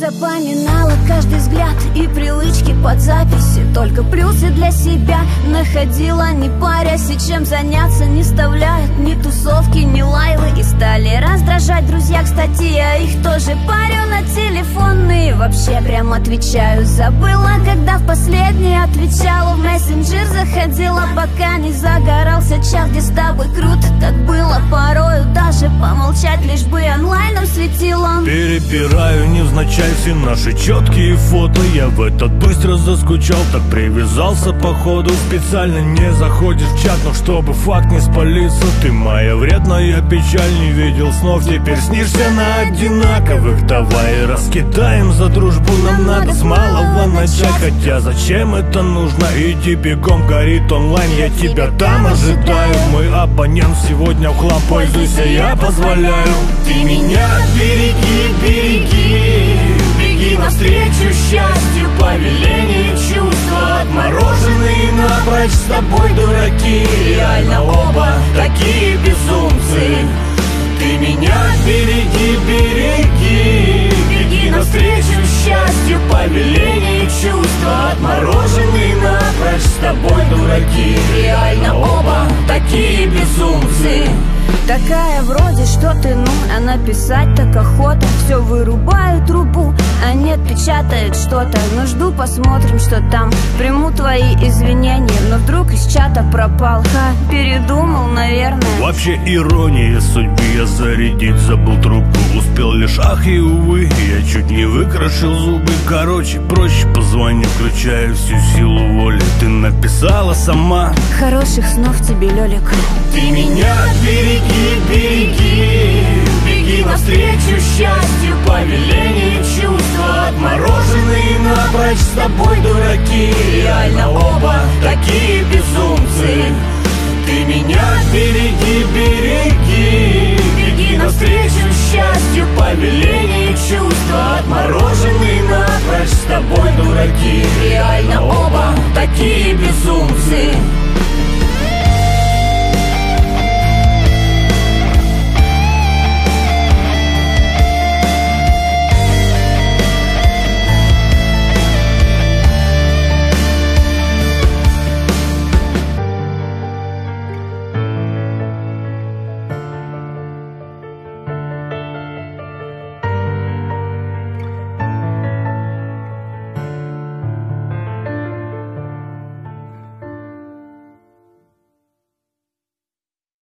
запоминала каждый взгляд и привычки под записи. Только плюсы для себя находила, не парясь, и чем заняться не вставляют ни тусовки, ни лайвы. И стали раздражать друзья, кстати, я их тоже парю на телефонные. Вообще прям отвечаю, забыла, когда в последний отвечала. В мессенджер заходила, пока не загорался чат, где с тобой круто так было. Порою даже помолчать, лишь бы онлайном светило. Перебираю невзначай все наши четкие фото. Я в этот быстро заскучал, так привязался походу. Специально не заходишь в чат, но чтобы факт не спалиться. Ты моя вредная печаль, не видел снов, теперь снишься на одинаковых. Давай раскидаем за дружбу, нам надо с малого начать. Хотя зачем это нужно, иди бегом, горит онлайн, я тебя там ожидаю. Мой абонент сегодня в хлам, пользуйся, я позволяю. Ты меня береги, береги, беги навстречу счастью, по велению чувства. Отмороженные напрочь с тобой дураки, реально оба такие безумцы. Ты меня береги, береги, беги навстречу счастью, по велению чувства. Отмороженные напрочь с тобой дураки, реально оба такие безумцы. Такая вроде, что ты, ну, а написать так охота. Все вырубаю трубу, а нет, печатает что-то. Но жду, посмотрим, что там. Приму твои извинения, но вдруг из чата пропал. Передумал, наверное. Вообще ирония судьбы, я зарядить забыл трубку. Успел лишь ах и увы, я чуть не выкрашил зубы. Короче, проще позвони, включаю всю силу воли. Ты написала сама: хороших снов тебе, Лёлик. Ты меня береги, береги, беги навстречу счастью, по велению чувства. Отмороженные напрочь с тобой дураки, реально оба такие безумцы. Ты меня береги, береги, беги навстречу счастью, по велению чувства. Отмороженные напрочь